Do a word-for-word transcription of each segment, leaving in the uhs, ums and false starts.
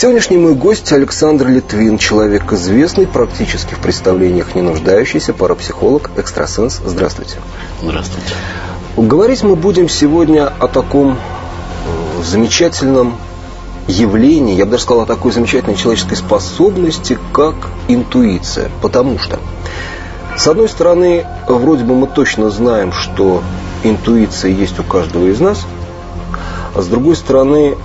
Сегодняшний мой гость Александр Литвин, человек известный, практически в представлениях не нуждающийся, парапсихолог, экстрасенс. Здравствуйте. Здравствуйте. Говорить мы будем сегодня о таком замечательном явлении, я бы даже сказал, о такой замечательной человеческой способности, как интуиция. Потому что, с одной стороны, вроде бы мы точно знаем, что интуиция есть у каждого из нас, а с другой стороны,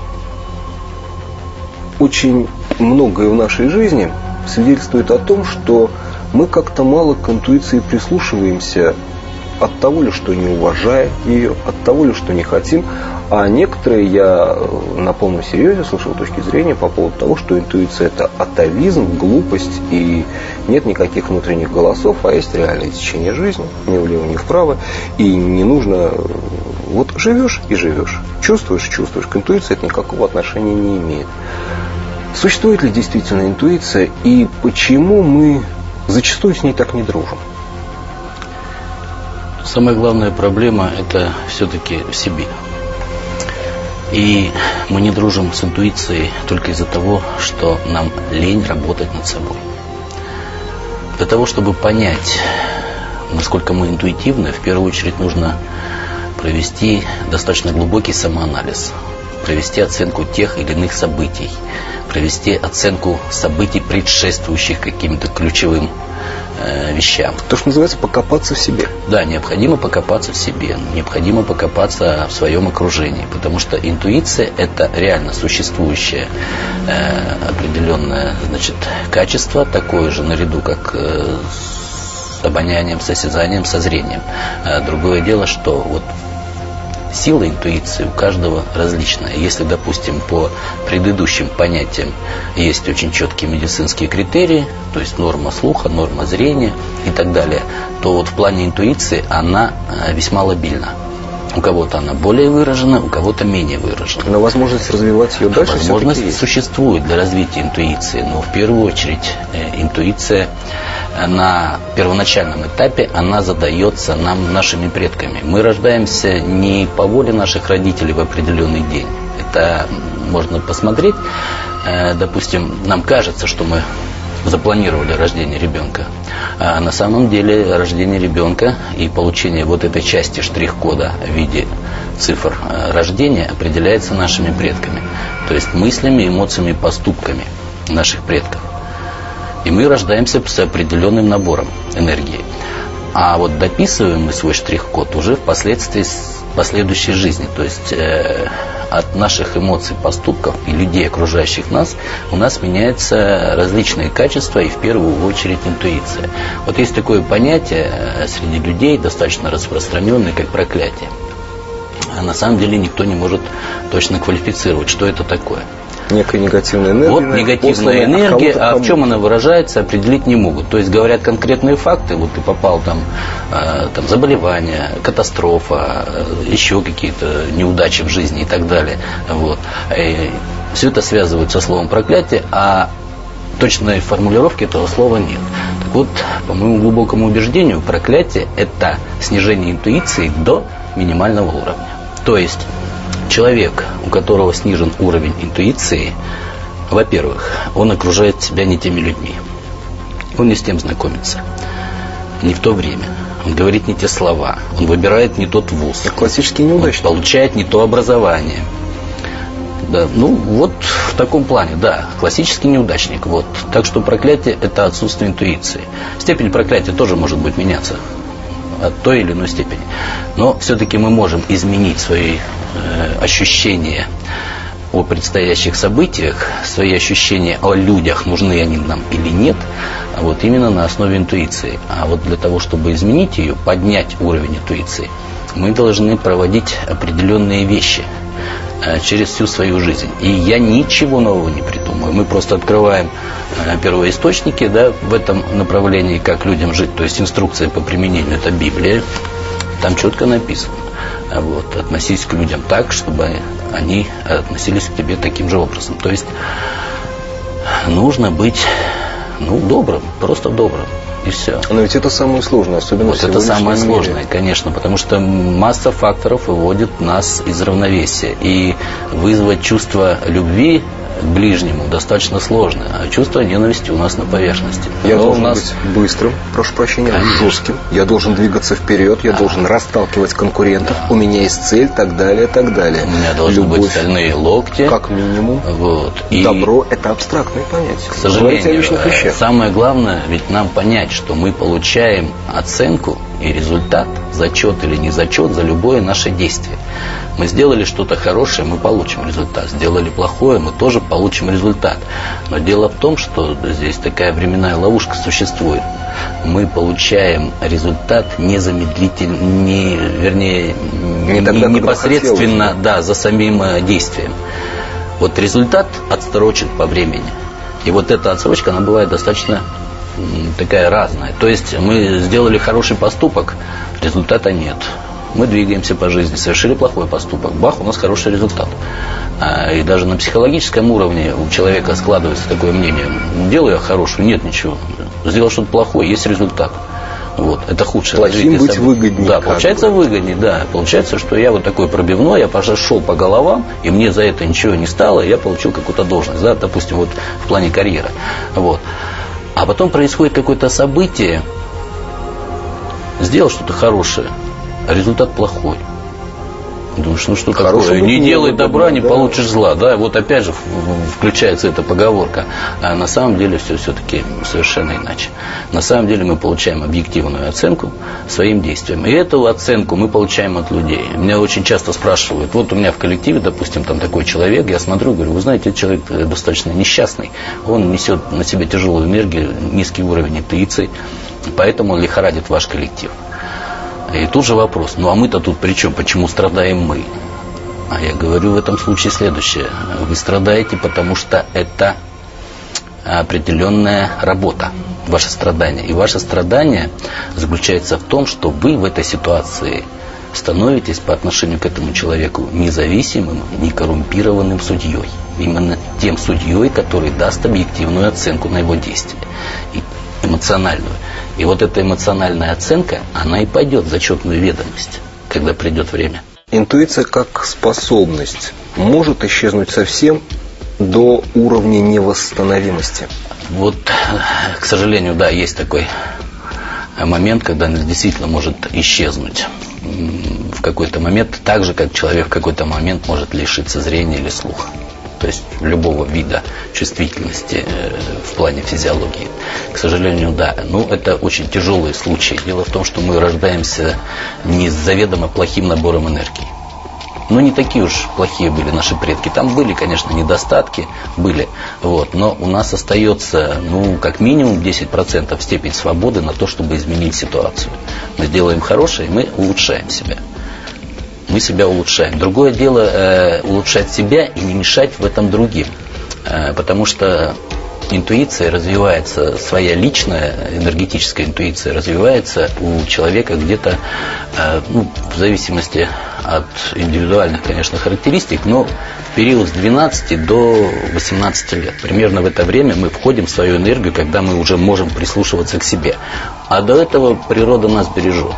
очень многое в нашей жизни свидетельствует о том, что мы как-то мало к интуиции прислушиваемся, от того ли, что не уважая ее, от того ли, что не хотим. А некоторые, я на полном серьезе слышал точки зрения по поводу того, что интуиция – это атовизм, глупость, и нет никаких внутренних голосов, а есть реальное течение жизни, ни влево, ни вправо, и не нужно… Вот живешь и живешь, чувствуешь, чувствуешь, к интуиции это никакого отношения не имеет. Существует ли действительно интуиция, и почему мы зачастую с ней так не дружим? Самая главная проблема – это все-таки в себе. И мы не дружим с интуицией только из-за того, что нам лень работать над собой. Для того, чтобы понять, насколько мы интуитивны, в первую очередь нужно провести достаточно глубокий самоанализ, провести оценку тех или иных событий, провести оценку событий, предшествующих каким-то ключевым э, вещам. То, что называется покопаться в себе. Да, необходимо покопаться в себе, необходимо покопаться в своем окружении, потому что интуиция – это реально существующее э, определенное, значит, качество, такое же наряду, как э, с обонянием, с осязанием, со зрением. А другое дело, что вот сила интуиции у каждого различная. Если, допустим, по предыдущим понятиям есть очень четкие медицинские критерии, то есть норма слуха, норма зрения и так далее, то вот в плане интуиции она весьма лобильна. У кого-то она более выражена, у кого-то менее выражена. Но возможность развивать ее дальше возможность существует для развития интуиции, но в первую очередь э, интуиция на первоначальном этапе, она задается нам нашими предками. Мы рождаемся не по воле наших родителей в определенный день. Это можно посмотреть. Э, допустим, нам кажется, что мы запланировали рождение ребенка. А на самом деле рождение ребенка и получение вот этой части штрих-кода в виде цифр рождения определяется нашими предками. То есть мыслями, эмоциями, поступками наших предков. И мы рождаемся с определенным набором энергии. А вот дописываем мы свой штрих-код уже впоследствии последующей жизни. То есть э, от наших эмоций, поступков и людей, окружающих нас, у нас меняются различные качества и в первую очередь интуиция. Вот есть такое понятие среди людей, достаточно распространенное, как проклятие. А на самом деле никто не может точно квалифицировать, что это такое. Некая негативная энергия. Вот негативная энергия, а в чем она выражается, определить не могут. То есть говорят конкретные факты, вот ты попал там, э, там заболевание, катастрофа, э, еще какие-то неудачи в жизни и так далее. Вот. И все это связывают со словом проклятие, а точной формулировки этого слова нет. Так вот, по моему глубокому убеждению, проклятие – это снижение интуиции до минимального уровня. То есть человек, у которого снижен уровень интуиции, во-первых, он окружает себя не теми людьми. Он не с тем знакомится. Не в то время. Он говорит не те слова. Он выбирает не тот вуз. Классический неудачник. Он получает не то образование. Да, ну, вот в таком плане, да, классический неудачник. Вот. Так что проклятие – это отсутствие интуиции. Степень проклятия тоже может быть меняться от той или иной степени. Но все-таки мы можем изменить свои э, ощущения о предстоящих событиях, свои ощущения о людях, нужны они нам или нет, вот именно на основе интуиции. А вот для того, чтобы изменить ее, поднять уровень интуиции, мы должны проводить определенные вещи э, через всю свою жизнь. И я ничего нового не придумаю. Мы просто открываем э, первоисточники, да, в этом направлении, как людям жить. То есть инструкция по применению – это Библия. Там четко написано. Вот, относись к людям так, чтобы они относились к тебе таким же образом. То есть нужно быть, ну, добрым, просто добрым. И все. Но ведь это самое сложное, особенно вот это самое сложное, конечно, потому что масса факторов выводит нас из равновесия. И вызвать чувство любви к ближнему достаточно сложно, а чувство ненависти у нас на поверхности. Я Но должен у нас... быть быстрым, прошу прощения, Конечно. жестким. Я должен двигаться вперед, я Да. должен расталкивать конкурентов. Да. У меня есть цель, так далее, так далее. У меня должны Любовь, быть стальные локти. как минимум. Вот. И, Добро – это абстрактное понятие. к Говорите о сожалению, личных вещах. самое главное ведь нам понять, что мы получаем оценку и результат, зачет или не зачет за любое наше действие. Мы сделали что-то хорошее, мы получим результат. Сделали плохое, мы тоже получим результат. Но дело в том, что здесь такая временная ловушка существует. Мы получаем результат незамедлительно, не, вернее, Не тогда, не, когда непосредственно хотелось. да, за самим э, действием. Вот результат отсрочен по времени. И вот эта отсрочка, она бывает достаточно м, такая разная. То есть мы сделали хороший поступок, результата нет. Мы двигаемся по жизни, совершили плохой поступок. Бах, у нас хороший результат. А, и даже на психологическом уровне у человека складывается такое мнение. Делаю я хорошую, нет ничего. Сделал что-то плохое, есть результат. Вот, это худшее. Плохим быть событие. выгоднее. Да, получается бы. выгоднее, да. Получается, что я вот такой пробивной, я пошел по головам, и мне за это ничего не стало, и я получил какую-то должность, да, допустим, вот в плане карьеры. Вот. А потом происходит какое-то событие, сделал что-то хорошее, а результат плохой. Думаешь, ну что Хорошего такое? быть Не не делай выгодно, добра, не да. получишь зла. Да, вот опять же включается эта поговорка. А на самом деле все все-таки совершенно иначе. На самом деле мы получаем объективную оценку своим действиям. И эту оценку мы получаем от людей. Меня очень часто спрашивают, вот у меня в коллективе, допустим, там такой человек, я смотрю, говорю, вы знаете, этот человек достаточно несчастный, он несет на себе тяжелую энергию, низкий уровень интуиции, поэтому он лихорадит ваш коллектив. И тут же вопрос, ну а мы-то тут при чем, почему страдаем мы? А я говорю в этом случае следующее. Вы страдаете, потому что это определенная работа, ваше страдание. И ваше страдание заключается в том, что вы в этой ситуации становитесь по отношению к этому человеку независимым, некоррумпированным судьей. Именно тем судьей, который даст объективную оценку на его действия. И эмоциональную. И вот эта эмоциональная оценка, она и пойдет в зачетную ведомость, когда придет время. Интуиция как способность может исчезнуть совсем до уровня невосстановимости. Вот, к сожалению, да, есть такой момент, когда она действительно может исчезнуть в какой-то момент, так же, как человек в какой-то момент может лишиться зрения или слуха. То есть любого вида чувствительности э, в плане физиологии. К сожалению, да. Ну, это очень тяжелые случаи. Дело в том, что мы рождаемся не с заведомо плохим набором энергии. Ну, не такие уж плохие были наши предки. Там были, конечно, недостатки, были. Вот, но у нас остается, ну, как минимум десять процентов степень свободы на то, чтобы изменить ситуацию. Мы делаем хорошее, и мы улучшаем себя. Мы себя улучшаем. Другое дело э, улучшать себя и не мешать в этом другим. Э, потому что интуиция развивается, своя личная энергетическая интуиция развивается у человека где-то, э, ну, в зависимости от индивидуальных, конечно, характеристик, но в период с двенадцати до восемнадцати лет. Примерно в это время мы входим в свою энергию, когда мы уже можем прислушиваться к себе. А до этого природа нас бережет.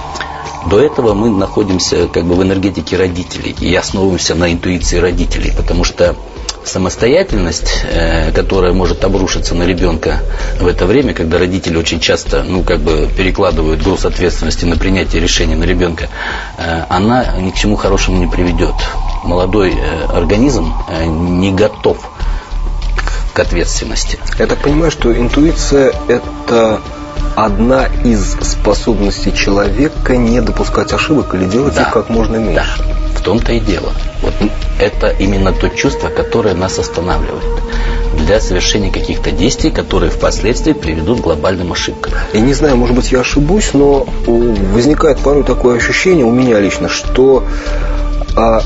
До этого мы находимся как бы в энергетике родителей и основываемся на интуиции родителей, потому что самостоятельность, э, которая может обрушиться на ребенка в это время, когда родители очень часто, ну, как бы перекладывают груз ответственности на принятие решений на ребенка, э, она ни к чему хорошему не приведет. Молодой э, организм э, не готов к, к ответственности. Я так понимаю, что интуиция – это одна из способностей человека не допускать ошибок или делать Да. их как можно меньше. Да, в том-то и дело. Вот это именно то чувство, которое нас останавливает для совершения каких-то действий, которые впоследствии приведут к глобальным ошибкам. Я не знаю, может быть, я ошибусь, но возникает порой такое ощущение у меня лично, что а,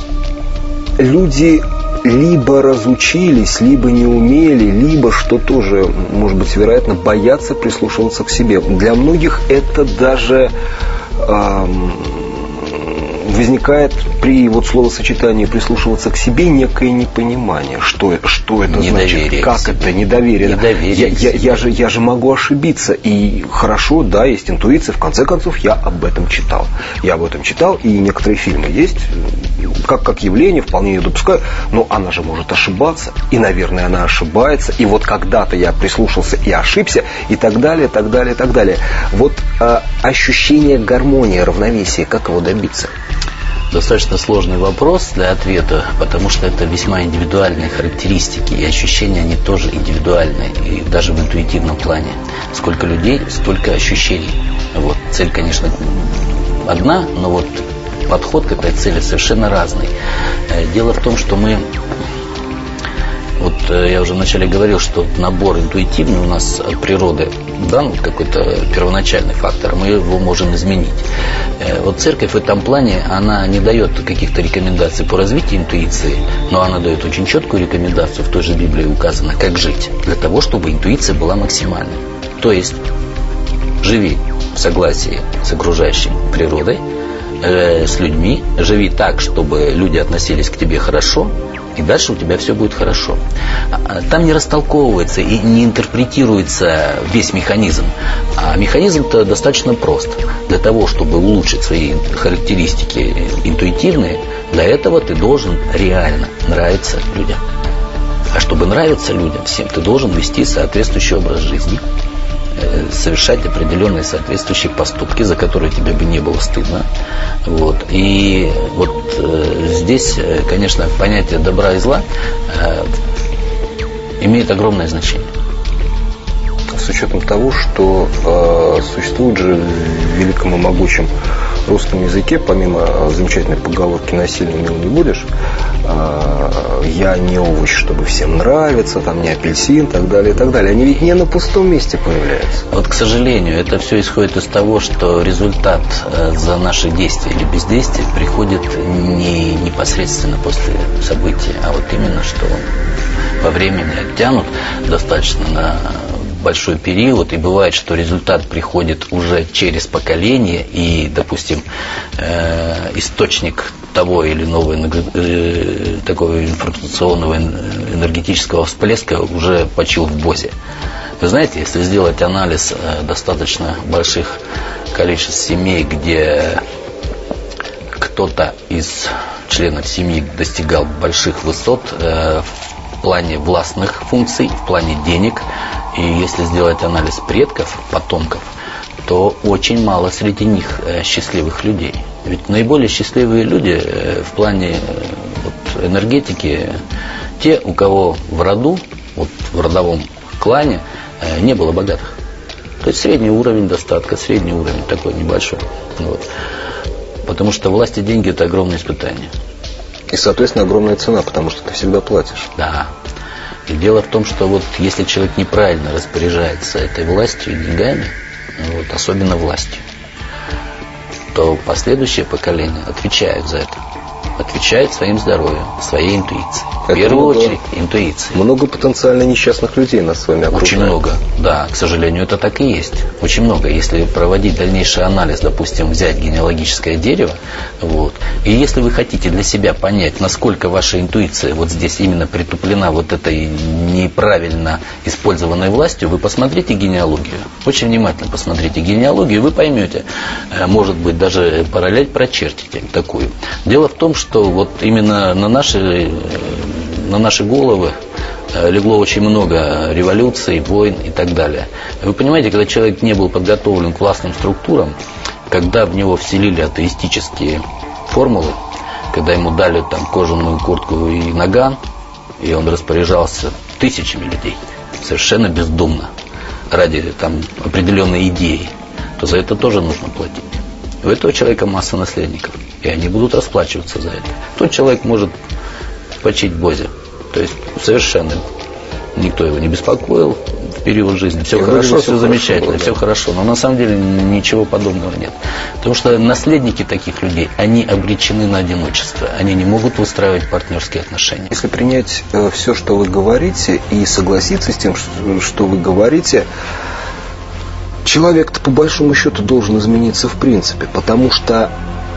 люди либо разучились, либо не умели, либо, что тоже, может быть, вероятно, боятся прислушиваться к себе. Для многих это даже, эм, возникает при вот словосочетании «прислушиваться к себе» некое непонимание, что, что это значит, как это, недоверие. недоверие я, я, я, же, я же могу ошибиться, и хорошо, да, есть интуиция, в конце концов, я об этом читал. Я об этом читал, и некоторые фильмы есть, как, как явление, вполне ее допускаю, но она же может ошибаться, и, наверное, она ошибается, и вот когда-то я прислушался и ошибся, и так далее, так далее, так далее. Вот э, ощущение гармонии, равновесия, как его добиться? Достаточно сложный вопрос для ответа, потому что это весьма индивидуальные характеристики, и ощущения, они тоже индивидуальные, и даже в интуитивном плане. Сколько людей, столько ощущений. Вот. Цель, конечно, одна, но вот подход к этой цели совершенно разный. Дело в том, что мы... Вот я уже вначале говорил, что набор интуитивный у нас от природы дан, какой-то первоначальный фактор, мы его можем изменить. Вот церковь в этом плане, она не дает каких-то рекомендаций по развитию интуиции, но она дает очень четкую рекомендацию, в той же Библии указано, как жить, для того, чтобы интуиция была максимальной. То есть, живи в согласии с окружающей природой, э, с людьми, живи так, чтобы люди относились к тебе хорошо, и дальше у тебя все будет хорошо. Там не растолковывается и не интерпретируется весь механизм. А механизм-то достаточно прост. Для того, чтобы улучшить свои характеристики интуитивные, для этого ты должен реально нравиться людям. А чтобы нравиться людям всем, ты должен вести соответствующий образ жизни, совершать определенные соответствующие поступки, за которые тебе бы не было стыдно. Вот. И вот э, здесь, конечно, понятие добра и зла э, имеет огромное значение. С учетом того, что э, существует же в великом и могучем русском языке, помимо замечательной поговорки «насильно мил не будешь», э, «я не овощ, чтобы всем нравиться», там «не апельсин», так далее, и так далее. Они ведь не на пустом месте появляются. Вот, к сожалению, это все исходит из того, что результат э, за наши действия или бездействие приходит не непосредственно после события, а вот именно, что во времени оттянут достаточно на большой период, и бывает, что результат приходит уже через поколение, и, допустим, э, источник того или иного э, такого информационного энергетического всплеска уже почил в БОЗе. Вы знаете, если сделать анализ э, достаточно больших количеств семей, где кто-то из членов семьи достигал больших высот э, в плане властных функций, в плане денег, и если сделать анализ предков, потомков, то очень мало среди них э, счастливых людей. Ведь наиболее счастливые люди э, в плане э, вот, энергетики, те, у кого в роду, вот, в родовом клане э, не было богатых. То есть средний уровень достатка, средний уровень такой небольшой. Вот. Потому что власть и деньги – это огромное испытание. И, соответственно, огромная цена, потому что ты всегда платишь. Да. И дело в том, что вот если человек неправильно распоряжается этой властью и деньгами, вот, особенно властью, то последующее поколение отвечает за это. Отвечает своим здоровьем, своей интуицией. В это первую много, очередь интуицией. Много потенциально несчастных людей нас с вами окружает. Очень много, да, к сожалению, это так и есть. Очень много. Если проводить дальнейший анализ, допустим, взять генеалогическое дерево, вот, и если вы хотите для себя понять, насколько ваша интуиция вот здесь именно притуплена вот этой неправильно использованной властью, вы посмотрите генеалогию. Очень внимательно посмотрите генеалогию, и вы поймете, может быть, даже параллель прочертите такую. Дело в том, что вот именно на наши, на наши головы легло очень много революций, войн и так далее. Вы понимаете, когда человек не был подготовлен к властным структурам, когда в него вселили атеистические формулы, когда ему дали там кожаную куртку и наган, и он распоряжался тысячами людей, совершенно бездумно, ради там определенной идеи, то за это тоже нужно платить. У этого человека масса наследников, и они будут расплачиваться за это. Тот человек может почить в БОЗе, то есть совершенно никто его не беспокоил в период жизни, все и хорошо, все, все замечательно, хорошо, все да. хорошо, но на самом деле ничего подобного нет. Потому что наследники таких людей, они обречены на одиночество, они не могут выстраивать партнерские отношения. Если принять э, все, что вы говорите, и согласиться с тем, что, что вы говорите, человек-то по большому счету должен измениться в принципе, потому что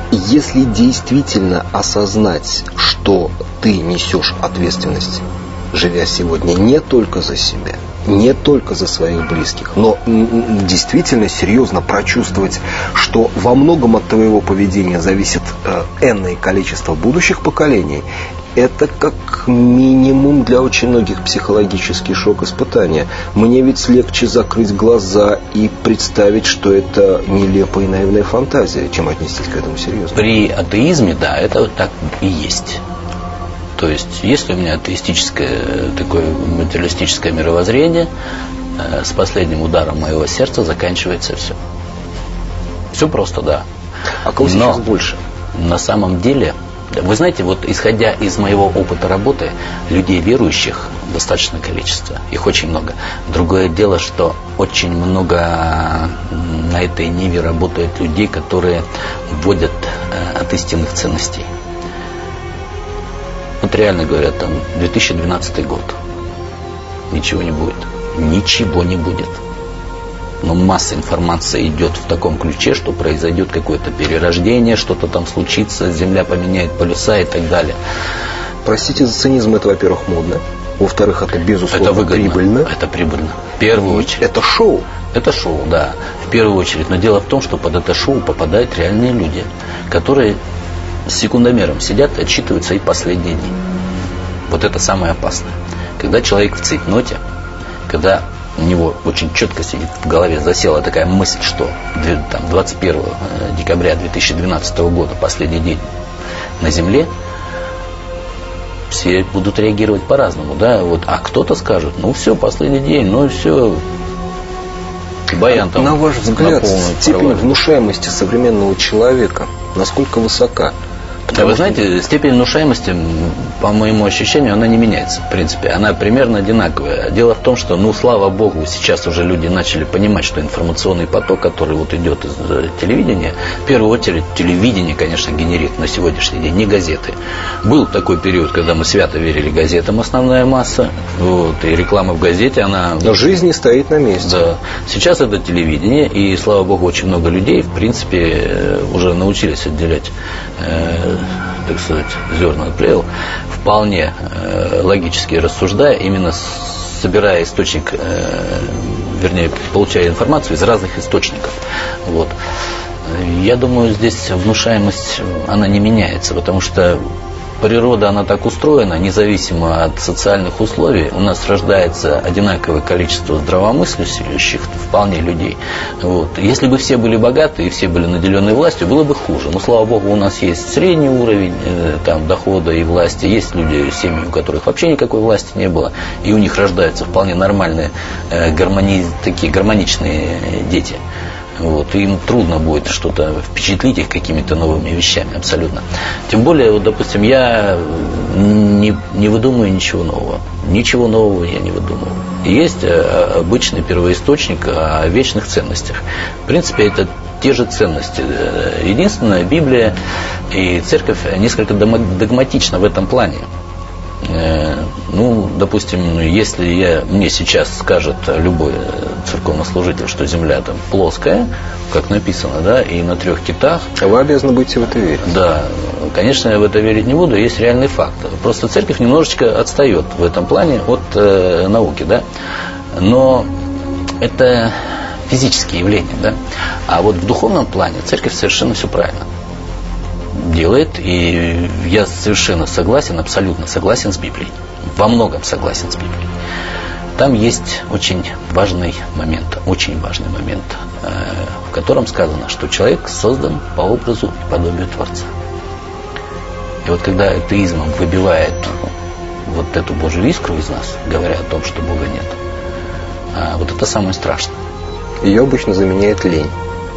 Если действительно осознать, что ты несешь ответственность, живя сегодня не только за себя, не только за своих близких, но действительно серьезно прочувствовать, что во многом от твоего поведения зависит э, энное количество будущих поколений, это как минимум для очень многих психологический шок испытания. Мне ведь легче закрыть глаза и представить, что это нелепая и наивная фантазия, чем отнестись к этому серьезно. При атеизме, да, это вот так и есть. То есть, если у меня атеистическое, такое материалистическое мировоззрение, э, с последним ударом моего сердца заканчивается все. Все просто, да. А кого сейчас Но больше? На самом деле, вы знаете, вот исходя из моего опыта работы, людей верующих достаточное количество, их очень много. Другое дело, что очень много на этой ниве работает людей, которые вводят э, от истинных ценностей. Вот реально говорят, там, две тысячи двенадцатый год. Ничего не будет. Ничего не будет. Но масса информации идет в таком ключе, что произойдет какое-то перерождение, что-то там случится, Земля поменяет полюса и так далее. Простите за цинизм, это, во-первых, модно. Во-вторых, это, безусловно, это выгодно. прибыльно. Это прибыльно. В первую очередь. Это шоу. Это шоу, да. В первую очередь. Но дело в том, что под это шоу попадают реальные люди, которые с секундомером сидят и отсчитывают свои последние дни. Вот это самое опасное. Когда человек в цейтноте, когда у него очень четко сидит в голове, засела такая мысль, что там, двадцать первого декабря две тысячи двенадцатого года, последний день на Земле, все будут реагировать по-разному, да, вот, а кто-то скажет, ну все, последний день, ну все, баян там. На ваш взгляд, степень внушаемости современного человека насколько высока? Да, вы знаете, степень внушаемости, по моему ощущению, она не меняется, в принципе. Она примерно одинаковая. Дело в том, что, ну, слава богу, сейчас уже люди начали понимать, что информационный поток, который вот идет из телевидения, в первую очередь телевидение, конечно, генерит на сегодняшний день, не газеты. Был такой период, когда мы свято верили газетам, основная масса, вот, и реклама в газете, она... Но жизнь не стоит на месте. Да. Сейчас это телевидение, и, слава богу, очень много людей, в принципе, уже научились отделять, э, так сказать, зерна от плевел, вполне э, логически рассуждая, именно собирая источник, э, вернее, получая информацию из разных источников. Вот. Я думаю, здесь внушаемость, она не меняется, потому что природа, она так устроена, независимо от социальных условий, у нас рождается одинаковое количество здравомыслящих вполне людей. Вот. Если бы все были богаты и все были наделены властью, было бы хуже. Но, слава богу, у нас есть средний уровень э, там, дохода и власти, есть люди, семьи, у которых вообще никакой власти не было, и у них рождаются вполне нормальные, э, гармони... такие гармоничные дети. Вот, им трудно будет что-то впечатлить их какими-то новыми вещами, абсолютно. Тем более, вот, допустим, я не, не выдумываю ничего нового. Ничего нового я не выдумываю. Есть обычный первоисточник о вечных ценностях. В принципе, это те же ценности. Единственное, Библия и Церковь несколько догматична в этом плане. Ну, допустим, если я, мне сейчас скажет любой церковнослужитель, что земля там плоская, как написано, да, и на трех китах. Вы обязаны будете в это верить. Да, конечно, я в это верить не буду, есть реальный факт. Просто церковь немножечко отстает в этом плане от э, науки, да. Но это физические явления, да. А вот в духовном плане церковь совершенно все правильно делает, и я совершенно согласен, абсолютно согласен с Библией. Во многом согласен с Библией. Там есть очень важный момент, очень важный момент, в котором сказано, что человек создан по образу и подобию Творца. И вот когда атеизмом выбивает вот эту Божью искру из нас, говоря о том, что Бога нет, вот это самое страшное. Ее обычно заменяет лень.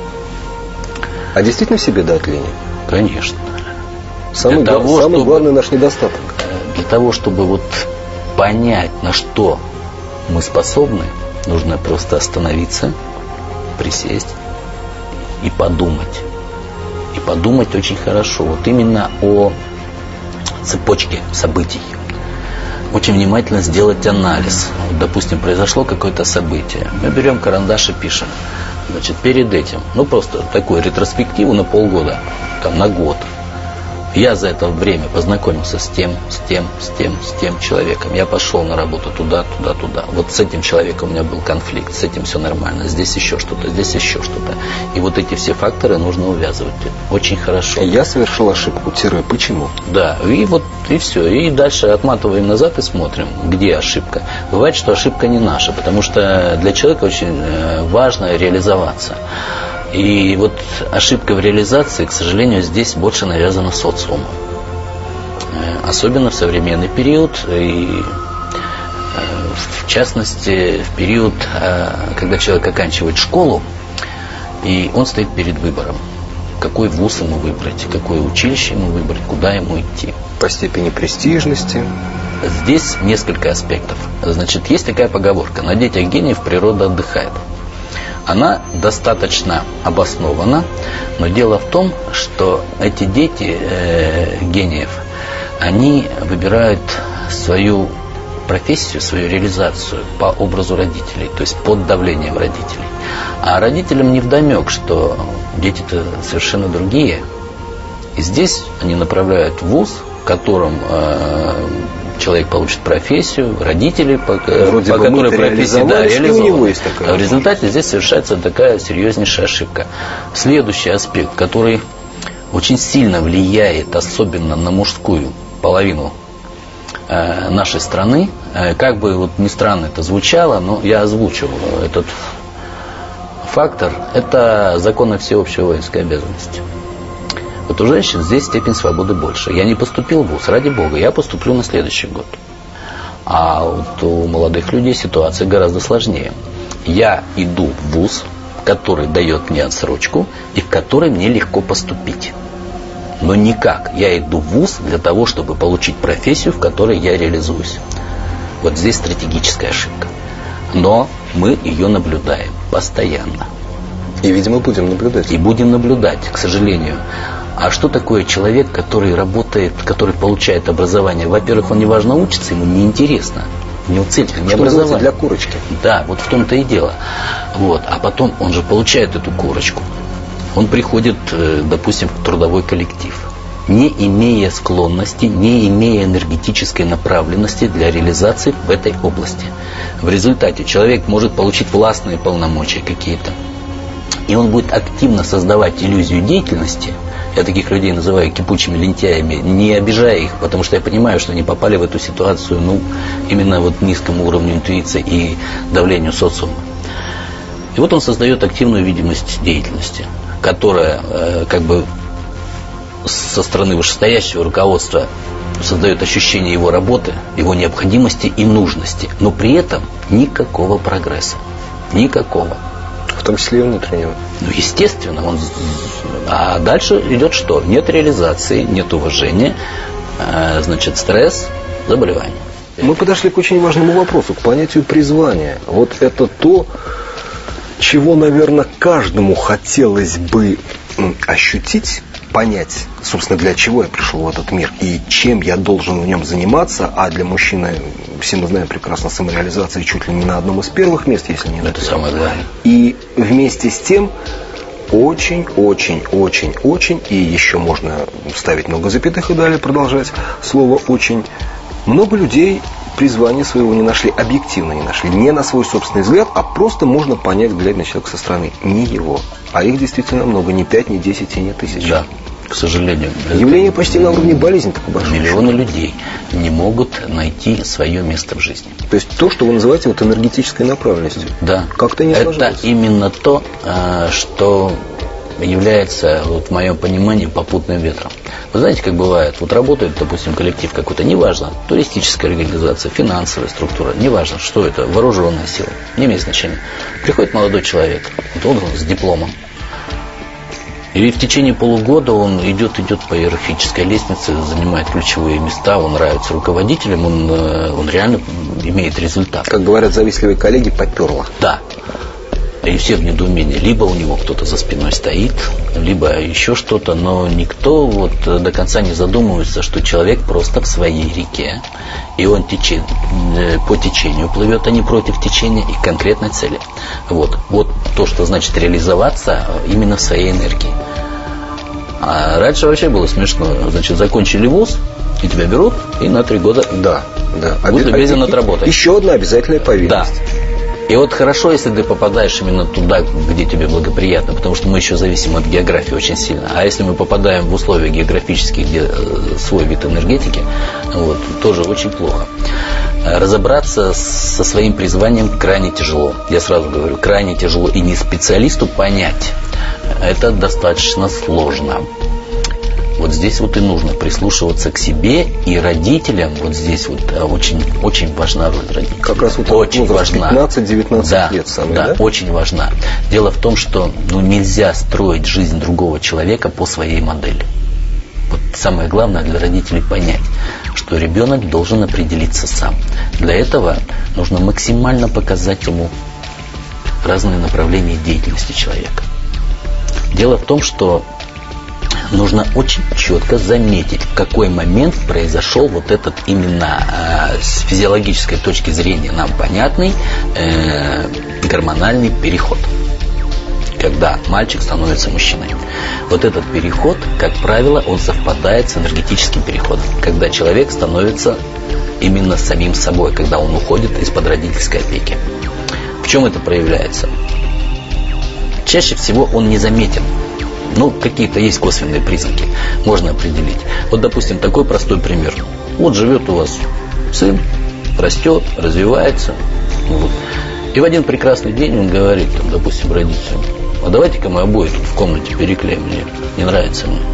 А действительно все беда от лени? Конечно. Самый, для гла- того, самый чтобы, главный наш недостаток. Для того, чтобы вот понять, на что мы способны, нужно просто остановиться, присесть и подумать. И подумать очень хорошо. Вот именно о цепочке событий. Очень внимательно сделать анализ. Вот, допустим, произошло какое-то событие. Мы берем карандаш и пишем. Значит, перед этим, ну просто такую ретроспективу на полгода, там, на год, я за это время познакомился с тем, с тем, с тем, с тем человеком. Я пошел на работу туда, туда, туда. Вот с этим человеком у меня был конфликт, с этим все нормально. Здесь еще что-то, здесь еще что-то. И вот эти все факторы нужно увязывать. Очень хорошо. Я совершил ошибку. Тире. Почему? Да, и вот и все. И дальше отматываем назад и смотрим, где ошибка. Бывает, что ошибка не наша, потому что для человека очень важно реализоваться. И вот ошибка в реализации, к сожалению, здесь больше навязана социумом. Особенно в современный период, и в частности в период, когда человек оканчивает школу, и он стоит перед выбором. Какой вуз ему выбрать, какое училище ему выбрать, куда ему идти. По степени престижности. Здесь несколько аспектов. Значит, есть такая поговорка: на детях гениев природа отдыхает. Она достаточно обоснована, но дело в том, что эти дети э, гениев, они выбирают свою профессию, свою реализацию по образу родителей, то есть под давлением родителей. А родителям невдомек, что дети-то совершенно другие. И здесь они направляют в вуз, в котором э, человек получит профессию, родители, по, Вроде по бы которой профессия да, реализована. А в результате здесь совершается такая серьезнейшая ошибка. Следующий аспект, который очень сильно влияет, особенно на мужскую половину э, нашей страны, э, как бы вот ни странно это звучало, но я озвучил этот фактор, это законы всеобщей воинской обязанности. Вот у женщин здесь степень свободы больше. Я не поступил в вуз, ради бога, я поступлю на следующий год. А вот у молодых людей ситуация гораздо сложнее. Я иду в вуз, который дает мне отсрочку и в который мне легко поступить. Но никак. Я иду в вуз для того, чтобы получить профессию, в которой я реализуюсь. Вот здесь стратегическая ошибка. Но мы ее наблюдаем постоянно. И, видимо, будем наблюдать. И будем наблюдать, к сожалению. А что такое человек, который работает, который получает образование? Во-первых, он неважно учится, ему неинтересно. У него цель не образование. Для корочки. Да, вот в том-то и дело. Вот. А потом он же получает эту корочку. Он приходит, допустим, в трудовой коллектив, не имея склонности, не имея энергетической направленности для реализации в этой области. В результате человек может получить властные полномочия какие-то. И он будет активно создавать иллюзию деятельности. Я таких людей называю кипучими лентяями, не обижая их, потому что я понимаю, что они попали в эту ситуацию, ну, именно вот низкому уровню интуиции и давлению социума. И вот он создает активную видимость деятельности, которая э, как бы со стороны вышестоящего руководства создает ощущение его работы, его необходимости и нужности, но при этом никакого прогресса, никакого. В том числе и внутреннего. Ну, естественно. Он... А дальше идет что? Нет реализации, нет уважения, э, значит, стресс, заболевания. Мы подошли к очень важному вопросу, к понятию призвания. Вот это то, чего, наверное, каждому хотелось бы ощутить, понять, собственно, для чего я пришел в этот мир и чем я должен в нем заниматься. А для мужчины, все мы знаем прекрасно, самореализация чуть ли не на одном из первых мест, если не на Это самое главное. И вместе с тем очень-очень-очень-очень, и еще можно вставить много запятых и далее продолжать слово «очень», много людей призвания своего не нашли, объективно не нашли, не на свой собственный взгляд, а просто можно понять, глядя на человека со стороны, не его. А их действительно много, не пять, не десять и не тысяч. Да, к сожалению. Явление почти на уровне болезни, так большое. Миллионы людей не могут найти свое место в жизни. То есть то, что вы называете вот энергетической направленностью. Да. Как-то не сложилось. Это именно то, что является, вот, в моем понимании, попутным ветром. Вы знаете, как бывает, вот работает, допустим, коллектив какой-то, неважно, туристическая организация, финансовая структура, неважно, что это, вооруженная сила, не имеет значения. Приходит молодой человек, вот он с дипломом, и в течение полугода он идет, идет по иерархической лестнице, занимает ключевые места, он нравится руководителям, он, он реально имеет результат. Как говорят завистливые коллеги, поперло. Да. И все в недоумении. Либо у него кто-то за спиной стоит, либо еще что-то, но никто вот до конца не задумывается, что человек просто в своей реке, и он тече, по течению плывет, а не против течения и конкретной цели. Вот, вот то, что значит реализоваться именно в своей энергии. А раньше вообще было смешно. Значит, закончили вуз, и тебя берут, и на три года да, да. будь любезен отработать. Еще одна обязательная повинность. Да. И вот хорошо, если ты попадаешь именно туда, где тебе благоприятно, потому что мы еще зависим от географии очень сильно. А если мы попадаем в условия географические, где свой вид энергетики, вот, тоже очень плохо. Разобраться со своим призванием крайне тяжело. Я сразу говорю, крайне тяжело. И не специалисту понять, это достаточно сложно. Вот здесь вот и нужно прислушиваться к себе, и родителям вот здесь вот очень, очень важна роль родителей. Как раз вот очень важна. пятнадцать-девятнадцать да, лет самый, да, да? очень важна. Дело в том, что ну, нельзя строить жизнь другого человека по своей модели. Вот самое главное для родителей понять, что ребенок должен определиться сам. Для этого нужно максимально показать ему разные направления деятельности человека. Дело в том, что нужно очень четко заметить, в какой момент произошел вот этот именно э, с физиологической точки зрения нам понятный э, гормональный переход, когда мальчик становится мужчиной. Вот этот переход, как правило, он совпадает с энергетическим переходом, когда человек становится именно самим собой, когда он уходит из-под родительской опеки. В чем это проявляется? Чаще всего он незаметен. Ну, какие-то есть косвенные признаки, можно определить. Вот, допустим, такой простой пример. Вот живет у вас сын, растет, развивается. Вот. И в один прекрасный день он говорит, там, допустим, родителям: а давайте-ка мы обои тут в комнате переклеим, мне не нравится мне.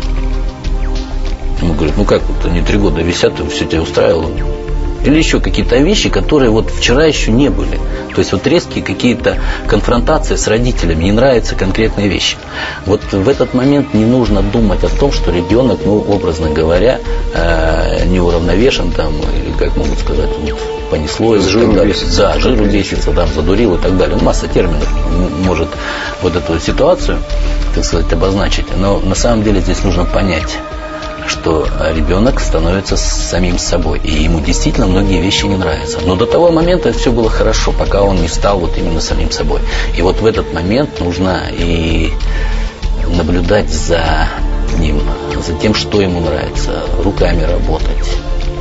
Ему говорят: ну как вот они три года висят, и все тебя устраивало? Или еще какие-то вещи, которые вот вчера еще не были. То есть вот резкие какие-то конфронтации с родителями, не нравятся конкретные вещи. Вот в этот момент не нужно думать о том, что ребенок, ну, образно говоря, э, неуравновешен там, или, как могут сказать, вот, понесло его. Жиру бесится. Да, жиру бесится, там, задурил и так далее. Ну, масса терминов может вот эту ситуацию, так сказать, обозначить. Но на самом деле здесь нужно понять, что ребенок становится самим собой, и ему действительно многие вещи не нравятся. Но до того момента все было хорошо, пока он не стал вот именно самим собой. И вот в этот момент нужно и наблюдать за ним, за тем, что ему нравится, руками работать,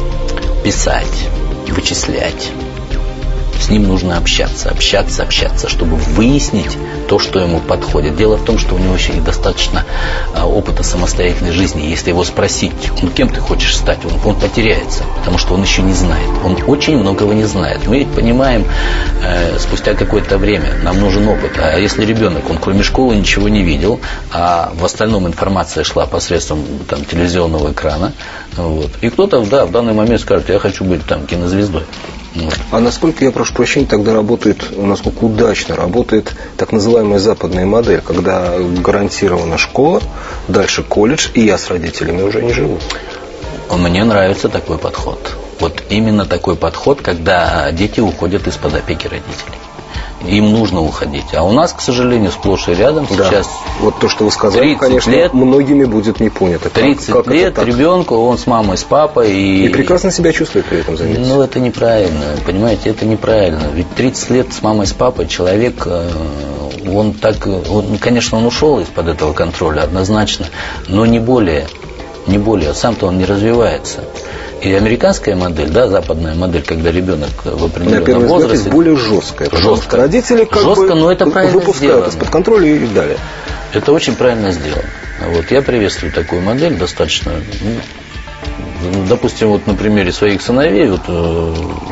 писать, вычислять. С ним нужно общаться, общаться, общаться, чтобы выяснить то, что ему подходит. Дело в том, что у него еще недостаточно а, опыта самостоятельной жизни. Если его спросить, ну, кем ты хочешь стать, он, он потеряется, потому что он еще не знает. Он очень многого не знает. Мы ведь понимаем, э, спустя какое-то время нам нужен опыт. А если ребенок, он кроме школы ничего не видел, а в остальном информация шла посредством там, телевизионного экрана, вот, и кто-то, да, в данный момент скажет: я хочу быть там кинозвездой. А насколько, я прошу прощения, тогда работает, насколько удачно работает так называемая западная модель, когда гарантирована школа, дальше колледж, и я с родителями уже не живу? Мне нравится такой подход. Вот именно такой подход, когда дети уходят из-под опеки родителей. Им нужно уходить. А у нас, к сожалению, сплошь и рядом да. сейчас... Вот то, что вы сказали, конечно, лет, многими будет не понято. тридцать как, как лет ребенку, он с мамой, с папой. И... и прекрасно себя чувствует при этом, заметьте. Ну, это неправильно, понимаете, это неправильно. Ведь тридцать лет с мамой, с папой человек, он так... Он, конечно, он ушел из-под этого контроля, однозначно, но не более. Не более. Сам-то он не развивается. И американская модель, да, западная модель, когда ребенок в определенном на первый возрасте... взгляд, более жесткая. Жестко. Родители как Жестко, бы но это правильно выпускают сделано. из-под контроля и далее. Это очень правильно сделано. Вот, я приветствую такую модель достаточно... Ну, допустим, вот на примере своих сыновей вот, э,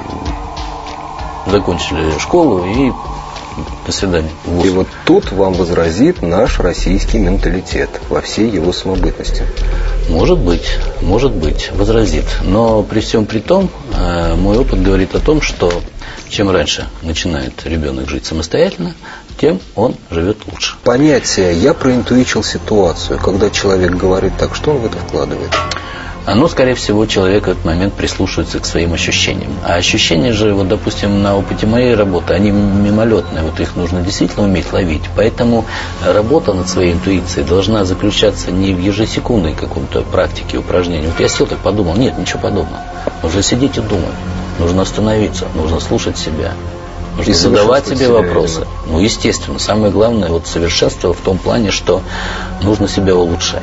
закончили школу и до свидания. И вот тут вам возразит наш российский менталитет во всей его самобытности. Может быть, может быть, возразит. Но при всем при том, э, мой опыт говорит о том, что чем раньше начинает ребенок жить самостоятельно, тем он живет лучше. Понятие «я проинтуичил ситуацию», когда человек говорит так, что он в это вкладывает? Но, скорее всего, человек в этот момент прислушивается к своим ощущениям. А ощущения же, вот, допустим, на опыте моей работы, они мимолетные, вот их нужно действительно уметь ловить. Поэтому работа над своей интуицией должна заключаться не в ежесекундной каком-то практике, упражнении. Вот я сел так подумал, нет, ничего подобного. Нужно сидеть и думать, нужно остановиться, нужно слушать себя. Нужно и задавать себе вопросы. Именно. Ну, естественно, самое главное, вот совершенство в том плане, что нужно себя улучшать.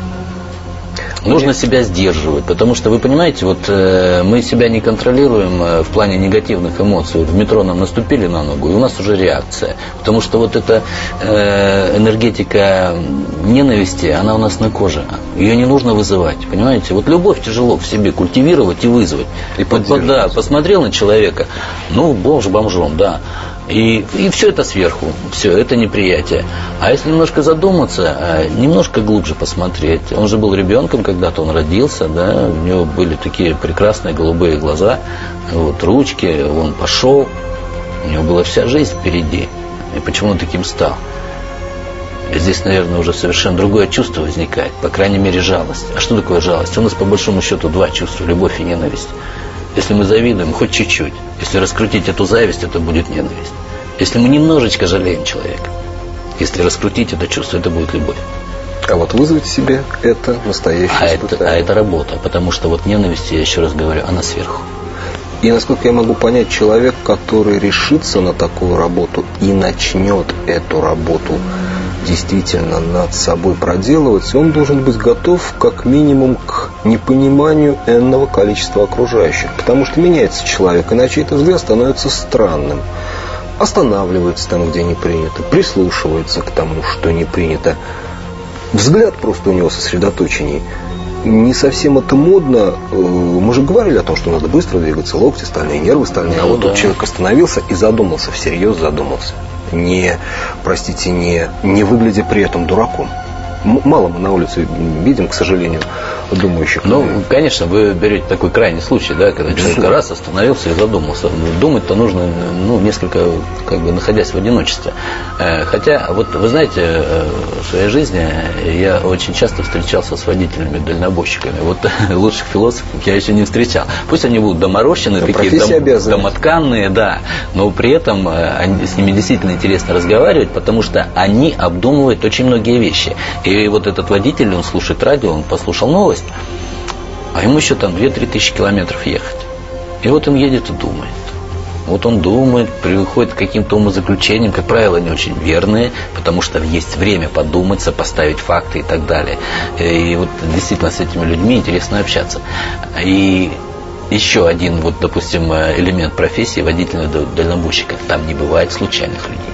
Нужно себя сдерживать, потому что, вы понимаете, вот э, мы себя не контролируем э, в плане негативных эмоций. В метро нам наступили на ногу, и у нас уже реакция. Потому что вот эта э, энергетика ненависти, она у нас на коже. Ее не нужно вызывать, понимаете? Вот любовь тяжело в себе культивировать и вызвать. И вот, да, посмотрел на человека, ну, бомж бомжом, да. И, и все это сверху, все, это неприятие. А если немножко задуматься, немножко глубже посмотреть. Он же был ребенком, когда-то он родился, да, у него были такие прекрасные голубые глаза, вот, ручки, он пошел, у него была вся жизнь впереди. И почему он таким стал? И здесь, наверное, уже совершенно другое чувство возникает, по крайней мере, жалость. А что такое жалость? У нас, по большому счету, два чувства, любовь и ненависть. Если мы завидуем, хоть чуть-чуть, если раскрутить эту зависть, это будет ненависть. Если мы немножечко жалеем человека, если раскрутить это чувство, это будет любовь. А вот вызвать в себе это настоящее а это, а это работа, потому что вот ненависть, я еще раз говорю, она сверху. И насколько я могу понять, человек, который решится на такую работу и начнет эту работу действительно над собой проделывать, он должен быть готов как минимум к непониманию энного количества окружающих. Потому что меняется человек, иначе этот взгляд становится странным. Останавливается там, где не принято, прислушивается к тому, что не принято. Взгляд просто у него сосредоточенней. Не совсем это модно. Мы же говорили о том, что надо быстро двигаться, локти стальные, нервы стальные. А вот да. Тут человек остановился и задумался, всерьез задумался. Не, простите, не, не выглядя при этом дураком. Мало мы на улице видим, к сожалению, думающих. Ну, конечно, вы берете такой крайний случай, да, когда человек раз остановился и задумался. Думать-то нужно, ну, несколько, как бы, находясь в одиночестве. Хотя, вот, вы знаете, в своей жизни я очень часто встречался с водителями-дальнобойщиками. Вот лучших философов я еще не встречал. Пусть они будут доморощенные, такие дом, домотканные, да, но при этом они, с ними действительно интересно разговаривать, потому что они обдумывают очень многие вещи. И вот этот водитель, он слушает радио, он послушал новость, а ему еще там две-три тысячи километров ехать. И вот он едет и думает. Вот он думает, приходит к каким-то умозаключениям, как правило, не очень верные, потому что есть время подумать, сопоставить факты и так далее. И вот действительно с этими людьми интересно общаться. И еще один, вот, допустим, элемент профессии водительного дальнобойщика. Там не бывает случайных людей.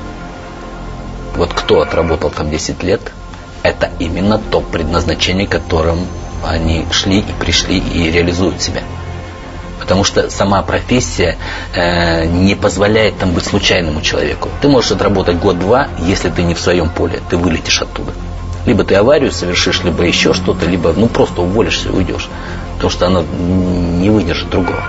Вот кто отработал там десять лет, это именно то предназначение, которым они шли и пришли и реализуют себя. Потому что сама профессия э, не позволяет там быть случайному человеку. Ты можешь отработать год-два, если ты не в своем поле, ты вылетишь оттуда. Либо ты аварию совершишь, либо еще что-то, либо ну просто уволишься и уйдешь. Потому что она не выдержит другого.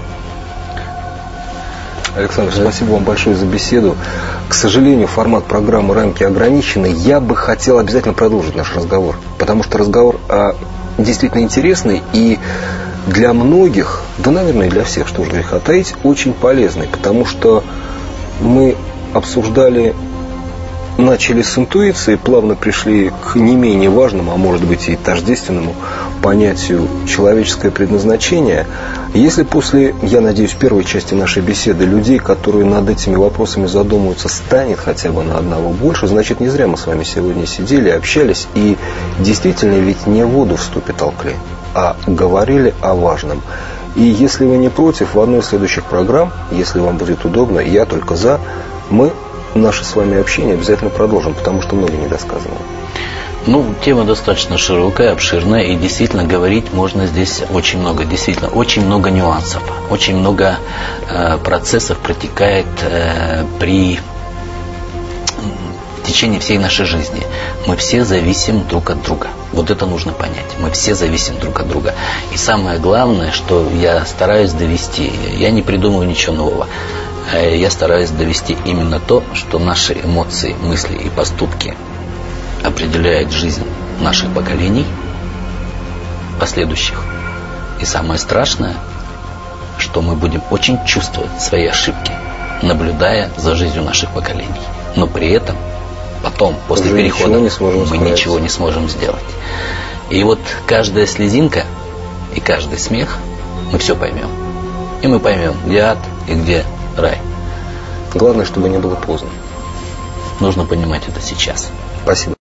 Александр, спасибо вам большое за беседу. К сожалению, формат программы «Рамки» ограничены. Я бы хотел обязательно продолжить наш разговор, потому что разговор а, действительно интересный и для многих, да, наверное, и для всех, что уж греха таить, очень полезный, потому что мы обсуждали, начали с интуиции, плавно пришли к не менее важному, а может быть и тождественному понятию человеческое предназначение. Если после, я надеюсь, первой части нашей беседы людей, которые над этими вопросами задумываются, станет хотя бы на одного больше, значит, не зря мы с вами сегодня сидели, общались и действительно ведь не воду в ступе толкли, а говорили о важном. И если вы не против, в одной из следующих программ, если вам будет удобно, я только за, мы наше с вами общение обязательно продолжим, потому что много недосказано. Ну, тема достаточно широкая, обширная, и действительно говорить можно здесь очень много, действительно, очень много нюансов, очень много э, процессов протекает э, при в течение всей нашей жизни. Мы все зависим друг от друга. Вот это нужно понять. Мы все зависим друг от друга. И самое главное, что я стараюсь довести, я не придумываю ничего нового. Я стараюсь довести именно то, что наши эмоции, мысли и поступки определяют жизнь наших поколений, последующих. И самое страшное, что мы будем очень чувствовать свои ошибки, наблюдая за жизнью наших поколений. Но при этом потом, после Уже перехода, ничего не мы справиться. ничего не сможем сделать. И вот каждая слезинка и каждый смех мы все поймем. И мы поймем, где ад и где рай. Главное, чтобы не было поздно. Нужно понимать это сейчас. Спасибо.